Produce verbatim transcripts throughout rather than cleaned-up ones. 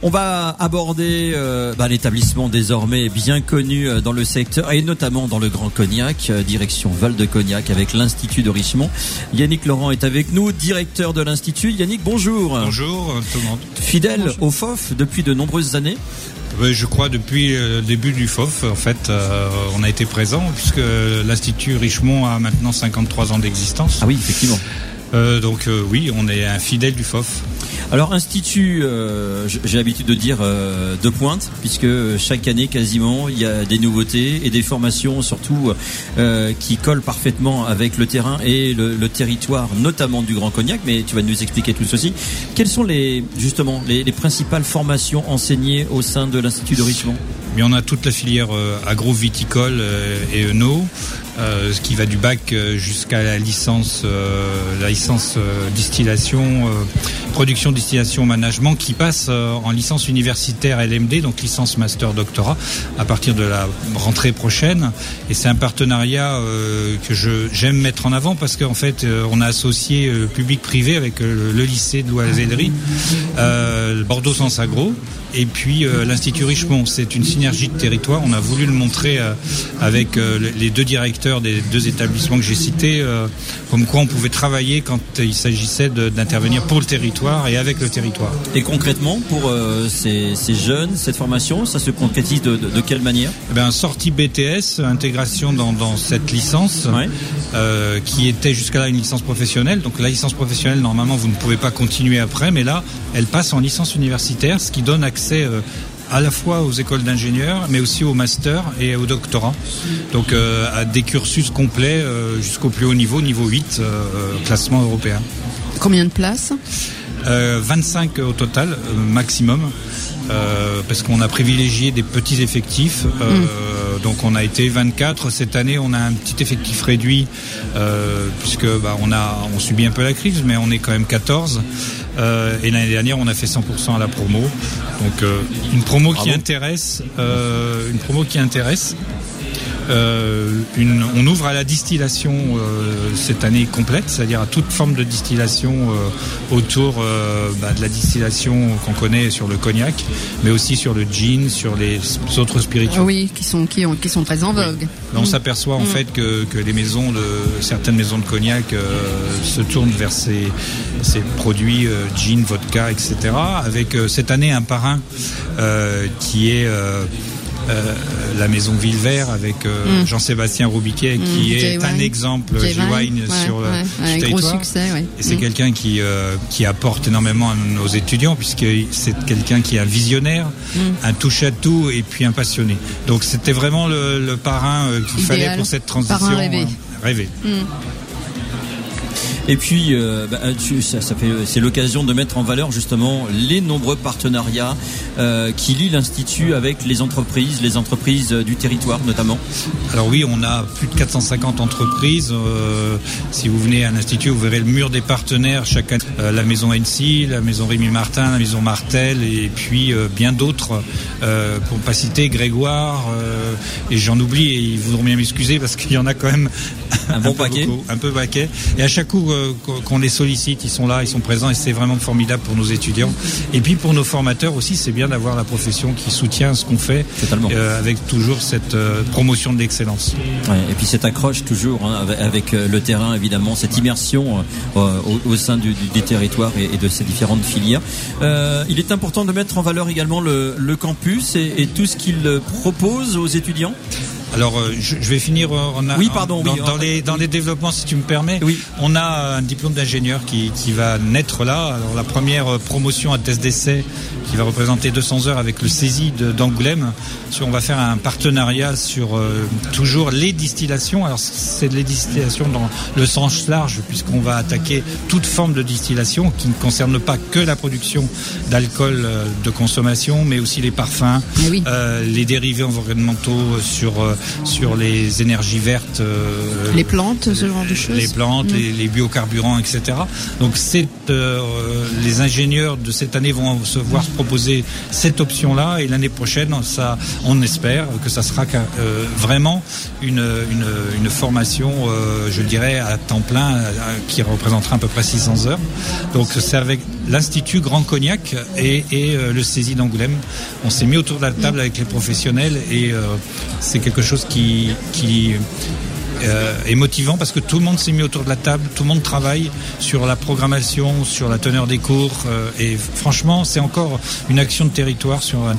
On va aborder euh, bah, l'établissement désormais bien connu dans le secteur et notamment dans le Grand Cognac, euh, direction Val de Cognac avec l'Institut de Richemont. Yannick Laurent est avec nous, directeur de l'Institut. Yannick, bonjour. Bonjour tout le monde. Fidèle bonjour. au F O F depuis de nombreuses années. Oui, je crois depuis le début du F O F, en fait, euh, on a été présent puisque l'Institut Richemont a maintenant cinquante-trois ans d'existence. Ah oui, effectivement. Euh, donc euh, oui, on est un fidèle du F O F. Alors institut, euh, j'ai l'habitude de dire euh, de pointe, puisque chaque année quasiment il y a des nouveautés et des formations surtout euh, qui collent parfaitement avec le terrain et le, le territoire, notamment du Grand Cognac. Mais tu vas nous expliquer tout ceci. Quelles sont les justement les, les principales formations enseignées au sein de l'Institut de Richemont? Mais on a toute la filière euh, agro-viticole euh, et œno, euh, ce qui va du bac euh, jusqu'à la licence, euh, la licence euh, distillation, euh, production, distillation, management, qui passe euh, en licence universitaire L M D, donc licence master doctorat, à partir de la rentrée prochaine. Et c'est un partenariat euh, que je j'aime mettre en avant parce qu'en fait, euh, on a associé euh, public-privé avec euh, le lycée de l'Oisellerie, euh, Bordeaux Sens Agro. Et puis euh, l'Institut Richemont, c'est une synergie de territoire. On a voulu le montrer euh, avec euh, les deux directeurs des deux établissements que j'ai cités, euh, comme quoi on pouvait travailler quand il s'agissait de, d'intervenir pour le territoire et avec le territoire. Et concrètement, pour euh, ces, ces jeunes, cette formation, ça se concrétise de, de, de quelle manière? Eh bien, sortie B T S, intégration dans, dans cette licence, ouais. euh, qui était jusqu'à là une licence professionnelle. Donc la licence professionnelle, normalement, vous ne pouvez pas continuer après, mais là, elle passe en licence universitaire, ce qui donne accès euh, à la fois aux écoles d'ingénieurs, mais aussi au master et au doctorat. Donc euh, à des cursus complets euh, jusqu'au plus haut niveau, niveau huit, euh, classement européen. Combien de places? euh, vingt-cinq au total, euh, maximum. Euh, parce qu'on a privilégié des petits effectifs, euh, mmh. donc on a été vingt-quatre. Cette année, on a un petit effectif réduit euh, puisque bah, on a on subit un peu la crise, mais on est quand même quatorze. Euh, et l'année dernière, on a fait cent pour cent à la promo. Donc euh, une promo Bravo. qui intéresse, euh, une promo qui intéresse. Euh, une, on ouvre à la distillation euh, cette année complète, c'est-à-dire à toute forme de distillation euh, autour euh, bah, de la distillation qu'on connaît sur le cognac, mais aussi sur le gin, sur les autres spiritueux. Oui, qui sont qui, ont, qui sont très en vogue. Oui. Là, on mmh. s'aperçoit en mmh. fait que, que les maisons, de, certaines maisons de cognac euh, se tournent vers ces, ces produits euh, gin, vodka, et cetera. Avec euh, cette année un parrain euh, qui est euh, Euh, la maison Villevert avec euh, mm. Jean-Sébastien Roubiquet qui mmh, est un exemple J-Wine ouais, sur ouais, le ouais, territoire. Gros succès, ouais. Et c'est mmh. quelqu'un qui euh, qui apporte énormément à nos étudiants puisque c'est quelqu'un qui est un visionnaire, mmh. un touche-à-tout et puis un passionné. Donc c'était vraiment le, le parrain euh, qu'il Idéal. fallait pour cette transition. Parrain rêvé. Euh, rêvé. Mmh. Et puis, euh, bah, tu, ça, ça fait, c'est l'occasion de mettre en valeur justement les nombreux partenariats euh, qui lient l'Institut avec les entreprises, les entreprises du territoire notamment. Alors oui, on a plus de quatre cent cinquante entreprises. Euh, si vous venez à l'Institut, vous verrez le mur des partenaires chaque année. Euh, la maison Ency, la maison Rémy Martin, la maison Martel, et puis euh, bien d'autres. Euh, pour ne pas citer Grégoire, euh, et j'en oublie, et ils voudront bien m'excuser parce qu'il y en a quand même un, un bon peu paquet. Beaucoup, un peu paquet. Et à chaque coup qu'on les sollicite, ils sont là, ils sont présents et c'est vraiment formidable pour nos étudiants. Et puis pour nos formateurs aussi, c'est bien d'avoir la profession qui soutient ce qu'on fait euh, avec toujours cette euh, promotion de l'excellence. Ouais, et puis cette accroche toujours hein, avec, avec le terrain évidemment, cette immersion euh, au, au sein du, du, des territoires et, et de ces différentes filières. Euh, il est important de mettre en valeur également le, le campus et, et tout ce qu'il propose aux étudiants. Alors, euh, je, je vais finir on a, oui, pardon, dans, oui, dans, les, dans les développements, si tu me permets. Oui. On a un diplôme d'ingénieur qui, qui va naître là. Alors, la première promotion à test d'essai qui va représenter deux cents heures avec le CESI de, d'Angoulême. On va faire un partenariat sur euh, toujours les distillations. Alors, c'est les distillations dans le sens large puisqu'on va attaquer toute forme de distillation qui ne concerne pas que la production d'alcool euh, de consommation, mais aussi les parfums, oui. euh, les dérivés environnementaux sur euh, sur les énergies vertes, euh, les plantes, ce genre de choses, les plantes, mmh. les, les biocarburants, et cetera. Donc c'est euh, les ingénieurs de cette année vont se voir proposer cette option-là, et l'année prochaine, ça, on espère que ça sera euh, vraiment une, une, une formation, euh, je dirais, à temps plein, euh, qui représentera à peu près six cents heures. Donc c'est avec l'Institut Grand Cognac et, et euh, le C E S I d'Angoulême. On s'est mis autour de la table avec les professionnels, et euh, c'est quelque chose qui... qui Euh, est motivant parce que tout le monde s'est mis autour de la table, tout le monde travaille sur la programmation, sur la teneur des cours, euh, et franchement c'est encore une action de territoire sur un,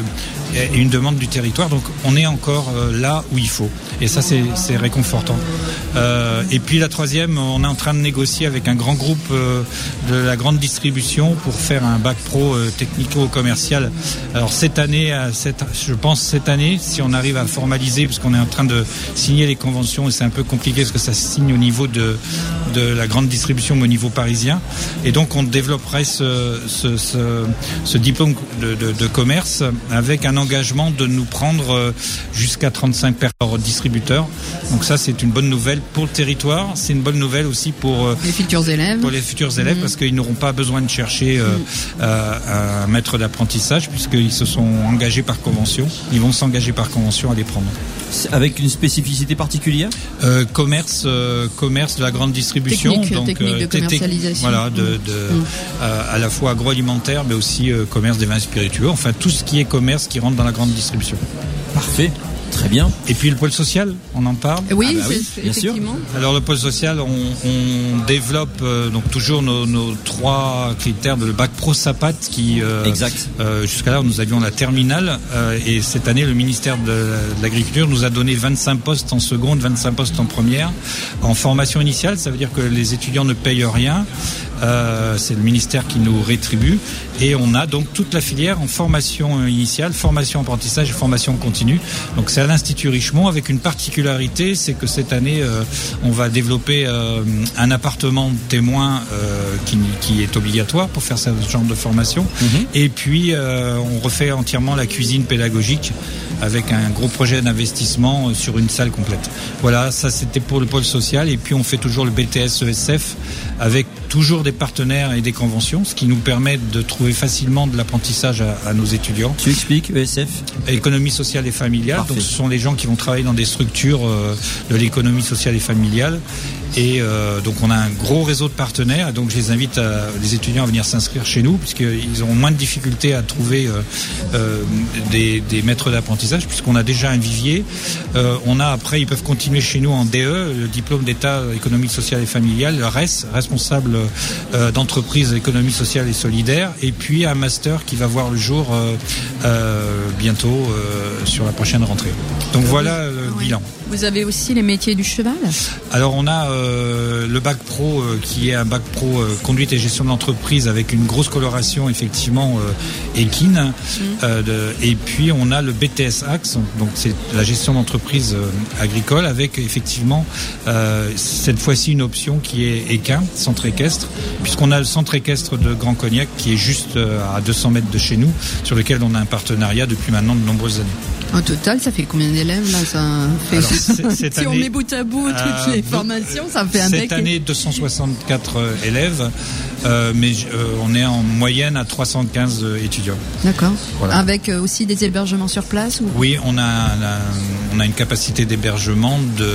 le, une demande du territoire, donc on est encore euh, là où il faut, et ça c'est, c'est réconfortant. Euh, et puis la troisième, on est en train de négocier avec un grand groupe euh, de la grande distribution pour faire un bac pro euh, technico-commercial. Alors cette année, cette, je pense cette année, si on arrive à formaliser, parce qu'on est en train de signer les conventions, et c'est un peu compliqué parce que ça se signe au niveau de, de la grande distribution, mais au niveau parisien. Et donc on développerait ce, ce, ce, ce diplôme de, de, de commerce avec un engagement de nous prendre jusqu'à trente-cinq par distributeur. Donc ça c'est une bonne nouvelle pour le territoire. C'est une bonne nouvelle aussi pour les futurs élèves. Pour les futurs élèves, mmh. parce qu'ils n'auront pas besoin de chercher euh, mmh. euh, un maître d'apprentissage, puisqu'ils se sont engagés par convention. Ils vont s'engager par convention à les prendre. Avec une spécificité particulière ? Euh, commerce, euh, commerce de la grande distribution, technique, donc technique euh, de commercialisation. Voilà, de, de mmh. euh, à la fois agroalimentaire, mais aussi euh, commerce des vins spiritueux. Enfin, tout ce qui est commerce qui rentre dans la grande distribution. Parfait. Très bien. Et puis le pôle social, on en parle ? Oui, ah bah oui c'est, bien effectivement. Sûr. Alors le pôle social, on, on développe euh, donc toujours nos, nos trois critères de le bac pro SAPAT qui euh, exact. Euh, jusqu'à là nous avions la terminale euh, et cette année le ministère de, de l'Agriculture nous a donné vingt-cinq postes en seconde, vingt-cinq postes en première en formation initiale. Ça veut dire que les étudiants ne payent rien. Euh, c'est le ministère qui nous rétribue, et on a donc toute la filière en formation initiale, formation apprentissage et formation continue. Donc c'est à l'Institut Richemont, avec une particularité, c'est que cette année euh, on va développer euh, un appartement témoin euh, qui, qui est obligatoire pour faire ce genre de formation. Mmh. Et puis euh, on refait entièrement la cuisine pédagogique avec un gros projet d'investissement sur une salle complète. Voilà, ça c'était pour le pôle social. Et puis on fait toujours le B T S E S F avec toujours des partenaires et des conventions, ce qui nous permet de trouver facilement de l'apprentissage à, à nos étudiants. Tu expliques E S F ? Économie sociale et familiale. Parfait. Donc ce sont les gens qui vont travailler dans des structures euh, de l'économie sociale et familiale. Et euh, donc on a un gros réseau de partenaires, donc je les invite à, les étudiants à venir s'inscrire chez nous, puisqu'ils auront moins de difficultés à trouver euh, euh, des, des maîtres d'apprentissage, puisqu'on a déjà un vivier. Euh, on a après, ils peuvent continuer chez nous en D E, le diplôme d'État économie sociale et familiale, le R E S, responsable euh, d'entreprise économie sociale et solidaire, et puis un master qui va voir le jour euh, euh, bientôt euh, sur la prochaine rentrée. Donc voilà le oui. bilan. Vous avez aussi les métiers du cheval ? Alors on a euh, le bac pro euh, qui est un bac pro euh, conduite et gestion de l'entreprise avec une grosse coloration effectivement euh, équine. Mmh. Euh, de, et puis on a le B T S Axe, donc c'est la gestion d'entreprise euh, agricole avec effectivement euh, cette fois-ci une option qui est équin, centre équestre, puisqu'on a le centre équestre de Grand Cognac qui est juste euh, à deux cents mètres de chez nous, sur lequel on a un partenariat depuis maintenant de nombreuses années. En total, ça fait combien d'élèves là ça fait... Alors, c'est, cette si année, on met bout à bout toutes euh, les formations, ça fait un cette bec. Cette année, deux cent soixante-quatre élèves, euh, mais euh, on est en moyenne à trois cent quinze étudiants. D'accord. Voilà. Avec euh, aussi des hébergements sur place ou... Oui, on a, la, on a une capacité d'hébergement de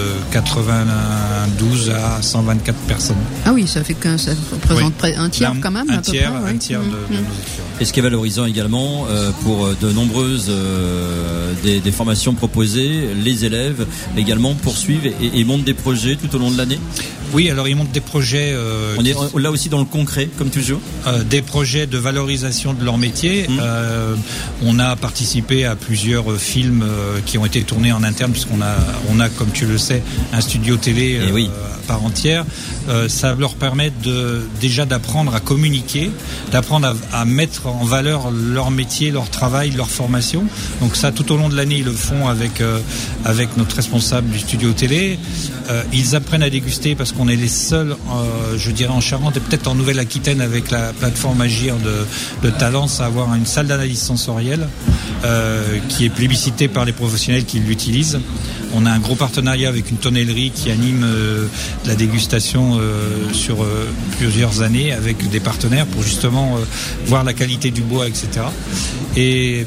quatre-vingt-douze à cent vingt-quatre personnes. Ah oui, ça fait que ça représente oui. un tiers Là, quand même. Un à tiers, peu près, un oui. tiers de, de mmh. nos étudiants. Et ce qui est valorisant également euh, pour de nombreuses euh, des, des formations proposées, les élèves également poursuivent et, et montent des projets tout au long de l'année. Oui, alors ils montent des projets. Euh, On est là aussi dans le concret, comme toujours. Euh, des projets de valorisation de leur métier. Mmh. Euh, on a participé à plusieurs films euh, qui ont été tournés en interne, puisqu'on a, on a, comme tu le sais, un studio télé euh, oui. à part entière. Euh, ça leur permet de déjà d'apprendre à communiquer, d'apprendre à, à mettre en valeur leur métier, leur travail, leur formation. Donc ça, tout au long long de l'année, ils le font avec euh, avec notre responsable du studio télé. Euh, ils apprennent à déguster parce qu'on est les seuls, euh, je dirais en Charente et peut-être en Nouvelle-Aquitaine avec la plateforme Agir de, de Talence, à avoir une salle d'analyse sensorielle euh, qui est plébiscitée par les professionnels qui l'utilisent. On a un gros partenariat avec une tonnellerie qui anime euh, la dégustation euh, sur euh, plusieurs années avec des partenaires pour justement euh, voir la qualité du bois, et cetera. Et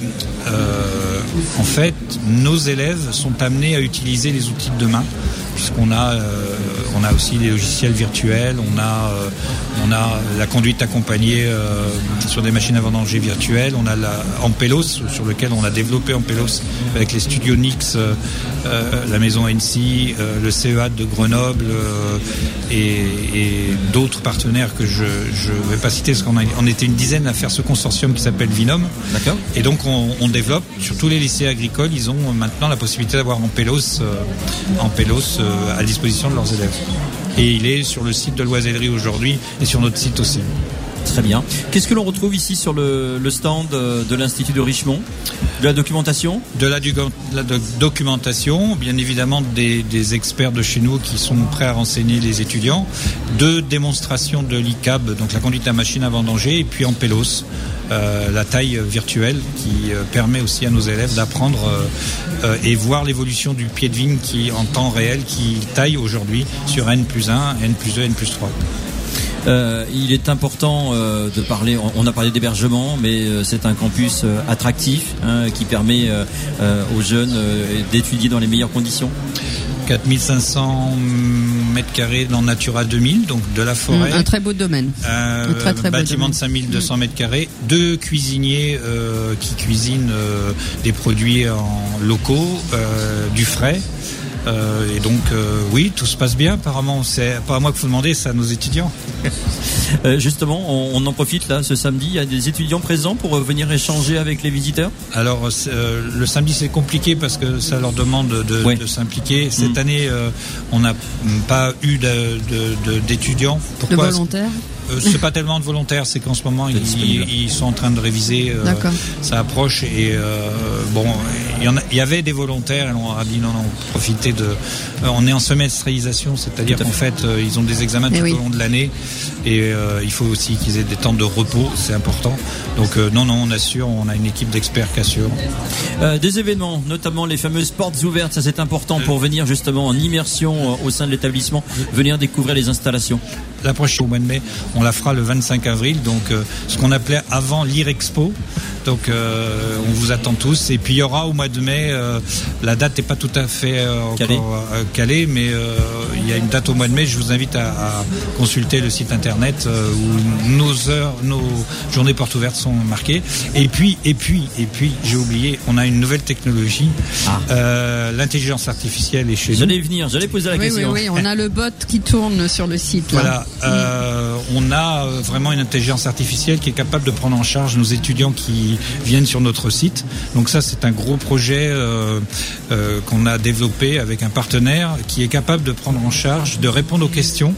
euh, en fait, nos élèves sont amenés à utiliser les outils de demain, puisqu'on a, euh, on a aussi des logiciels virtuels, on a, euh, on a la conduite accompagnée euh, sur des machines à vendanger virtuelles, on a la Ampelos, sur lequel on a développé Ampelos avec les studios Nix, euh, euh, la maison N C, euh, le C E A de Grenoble euh, et, et d'autres partenaires que je ne vais pas citer, parce qu'on a, on était une dizaine à faire ce consortium qui s'appelle Vinom. D'accord. Et donc on, on développe, sur tous les lycées agricoles, ils ont maintenant la possibilité d'avoir Ampelos, euh, Ampelos euh, à disposition de leurs élèves. Et il est sur le site de l'Oisellerie aujourd'hui et sur notre site aussi. Très bien. Qu'est-ce que l'on retrouve ici sur le, le stand de l'Institut de Richemont? De la documentation? De la, du, la de, documentation, bien évidemment des, des experts de chez nous qui sont prêts à renseigner les étudiants, de démonstrations de l'I C A B, donc la conduite à machine à vendanger, et puis Ampelos, euh, la taille virtuelle qui euh, permet aussi à nos élèves d'apprendre euh, euh, et voir l'évolution du pied de vigne qui, en temps réel, qui taille aujourd'hui sur N plus un, N plus deux, N plus trois. Euh, il est important euh, de parler, on a parlé d'hébergement, mais euh, c'est un campus euh, attractif hein, qui permet euh, euh, aux jeunes euh, d'étudier dans les meilleures conditions. quatre mille cinq cents mètres carrés dans Natura deux mille, donc de la forêt. Mmh, un très beau domaine. Euh, un très, très bâtiment beau de cinq mille deux cents mètres carrés. Deux cuisiniers euh, qui cuisinent euh, des produits en locaux, euh, du frais. Euh, et donc euh, oui, tout se passe bien. Apparemment, c'est pas à moi qu'il faut demander, c'est à nos étudiants. euh, justement, on, on en profite là ce samedi. Il y a des étudiants présents pour venir échanger avec les visiteurs. Alors euh, le samedi c'est compliqué parce que ça leur demande de, ouais. de s'impliquer. Cette mmh. année, euh, on n'a pas eu de, de, de, d'étudiants. Pourquoi? De volontaires. Euh, c'est pas tellement de volontaires, c'est qu'en ce moment ils, ils sont en train de réviser, euh, ça approche et euh, bon, il y, en a, il y avait des volontaires et on a dit non non, profitez de, euh, on est en semestrialisation, c'est-à-dire qu'en fait euh, ils ont des examens et tout oui. au long de l'année et euh, il faut aussi qu'ils aient des temps de repos, c'est important. Donc euh, non non, on assure, on a une équipe d'experts qui assure. Euh, des événements, notamment les fameuses portes ouvertes, ça c'est important pour venir justement en immersion au sein de l'établissement, venir découvrir les installations. La prochaine au mois de mai, on la fera le vingt-cinq avril, donc euh, ce qu'on appelait avant l'IREXPO. Donc euh, on vous attend tous. Et puis il y aura au mois de mai, euh, la date n'est pas tout à fait euh, encore calée, euh, calée mais euh, il y a une date au mois de mai. Je vous invite à, à consulter le site internet euh, où nos heures, nos journées portes ouvertes sont marquées. Et puis, et puis, et puis, j'ai oublié, on a une nouvelle technologie. Ah. Euh, l'intelligence artificielle est chez j'allais nous. J'allais venir, j'allais poser la oui, question. Oui, oui, on a le bot qui tourne sur le site. Là. Voilà. Euh, on a vraiment une intelligence artificielle qui est capable de prendre en charge nos étudiants qui viennent sur notre site. Donc ça, c'est un gros projet euh, euh, qu'on a développé avec un partenaire qui est capable de prendre en charge, de répondre aux questions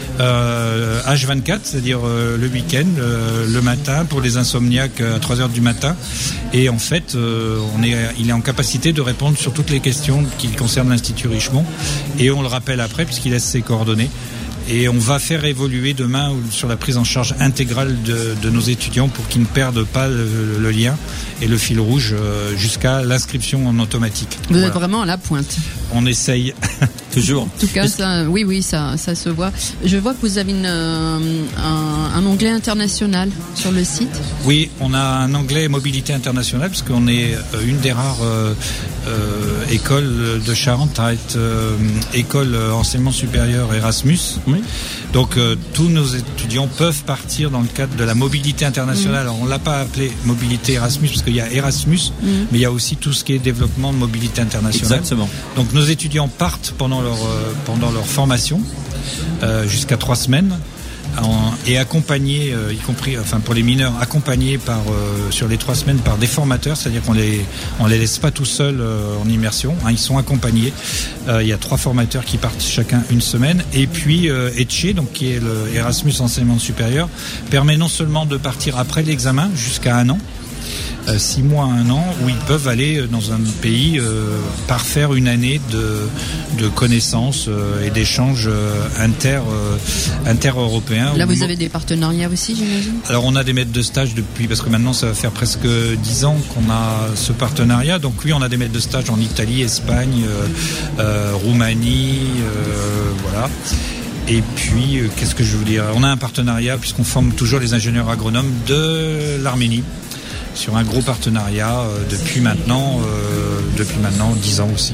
euh, H vingt-quatre, c'est-à-dire euh, le week-end, euh, le matin, pour les insomniaques à trois heures du matin. Et en fait, euh, on est, il est en capacité de répondre sur toutes les questions qui concernent l'Institut Richemont. Et on le rappelle après, puisqu'il laisse ses coordonnées. Et on va faire évoluer demain sur la prise en charge intégrale de, de nos étudiants pour qu'ils ne perdent pas le, le lien et le fil rouge jusqu'à l'inscription en automatique. Vous voilà. êtes vraiment à la pointe. On essaye. Toujours. En tout cas, ça, oui, oui, ça, ça se voit. Je vois que vous avez une, euh, un, un onglet international sur le site. Oui, on a un onglet mobilité internationale parce qu'on est une des rares euh, euh, écoles de Charente à être euh, école enseignement supérieur Erasmus. Oui. Donc euh, tous nos étudiants peuvent partir dans le cadre de la mobilité internationale. Mmh. Alors on l'a pas appelé mobilité Erasmus parce qu'il y a Erasmus, mmh. mais il y a aussi tout ce qui est développement de mobilité internationale. Exactement. Donc nos étudiants partent pendant leur euh, pendant leur formation euh, jusqu'à trois semaines. En, et accompagnés, euh, y compris, enfin pour les mineurs, accompagnés par euh, sur les trois semaines par des formateurs, c'est-à-dire qu'on les on les laisse pas tout seuls euh, en immersion, hein, ils sont accompagnés. Euh, il y a trois formateurs qui partent chacun une semaine, et puis euh, Etche, donc qui est le Erasmus enseignement supérieur, permet non seulement de partir après l'examen jusqu'à un an, euh, six mois à un an, où ils peuvent aller dans un pays euh, parfaire une année de, de connaissances euh, et d'échanges euh, inter, euh, inter-européens. Là, vous avez des partenariats aussi, j'imagine ? Alors, on a des maîtres de stage depuis, parce que maintenant, ça va faire presque dix ans qu'on a ce partenariat. Donc, oui, on a des maîtres de stage en Italie, Espagne, euh, euh, Roumanie, euh, voilà. Et puis, euh, qu'est-ce que je veux dire ? On a un partenariat, puisqu'on forme toujours les ingénieurs agronomes de l'Arménie, sur un gros partenariat euh, depuis maintenant, euh, depuis maintenant dix ans aussi.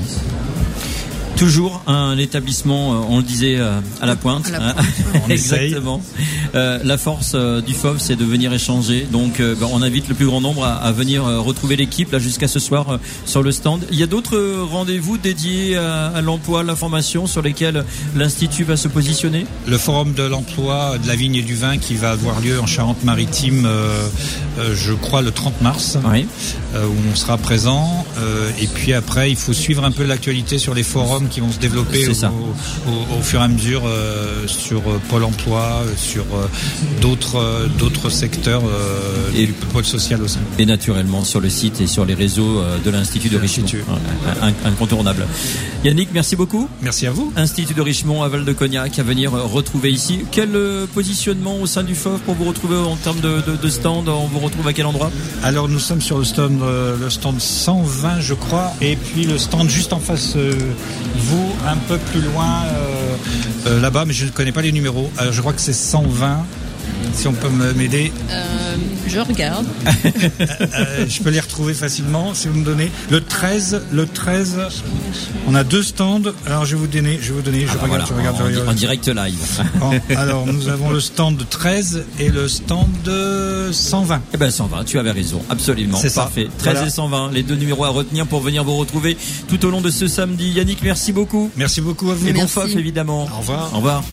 Toujours un établissement, on le disait, à la pointe. À la pointe. On Exactement. Euh, la force euh, du F O V, c'est de venir échanger. Donc, euh, ben, on invite le plus grand nombre à, à venir euh, retrouver l'équipe là jusqu'à ce soir euh, sur le stand. Il y a d'autres euh, rendez-vous dédiés à, à l'emploi, à la formation, sur lesquels l'Institut va se positionner. Le forum de l'emploi de la vigne et du vin qui va avoir lieu en Charente-Maritime, euh, euh, je crois le trente mars, oui. euh, où on sera présent. Euh, et puis après, il faut suivre un peu l'actualité sur les forums qui vont se développer au, au, au fur et à mesure euh, sur euh, Pôle emploi, euh, sur euh, d'autres euh, d'autres secteurs euh, et du pôle social aussi. Et naturellement sur le site et sur les réseaux euh, de l'Institut de Richemont. Un, un, incontournable. Yannick, merci beaucoup. Merci à vous. Institut de Richemont à Val-de-Cognac à venir euh, retrouver ici. Quel euh, positionnement au sein du F O V pour vous retrouver en termes de, de, de stand ? On vous retrouve à quel endroit ? Alors nous sommes sur le stand, euh, le stand cent vingt je crois, et puis le stand juste en face euh, vous, un peu plus loin euh, euh, là-bas, mais je ne connais pas les numéros. Alors je crois que c'est cent vingt, si on peut m'aider. Euh, je regarde. euh, je peux les retrouver facilement si vous me donnez. Le treize, le treize, on a deux stands. Alors je vais vous donner, je vais vous donner, je ah bah regarde, voilà, je regarde, en, je regarde. en direct live. En, alors nous avons le stand treize et le stand cent vingt. Eh ben cent vingt, tu avais raison, absolument. C'est parfait. Ça. treize Voilà. Et cent vingt, les deux numéros à retenir pour venir vous retrouver tout au long de ce samedi. Yannick, merci beaucoup. Merci beaucoup à vous. Et Merci. bon F O V évidemment. Au revoir. Au revoir.